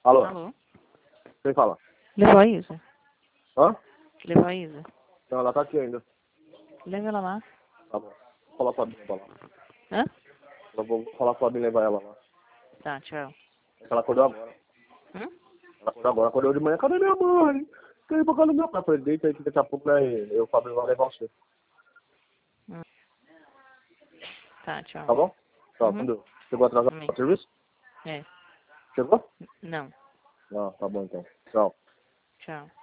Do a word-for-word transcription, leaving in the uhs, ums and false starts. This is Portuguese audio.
Alô? Alô? Quem fala? Levou a Isa. Hã? Levou a Isa. Não, ela tá aqui ainda. Leva ela lá. Tá bom. Vou falar pra mim levar lá. Hã? Eu vou falar pra mim levar ela lá. Tá, tchau. É que ela acordou agora. Hum? Ela acordou agora, acordou de manhã. Cadê minha mãe? Quer ir pra casa do meu pai? Eu falei, deita aí que daqui a pouco, né, eu, o Fabio, vai levar você. Hum. Tá, tchau. Tá bom? Tá, Uhum. entendeu? Chegou atrasado Amém. pro serviço? É. Chegou? Não. Não, tá bom então. Tchau. Tchau.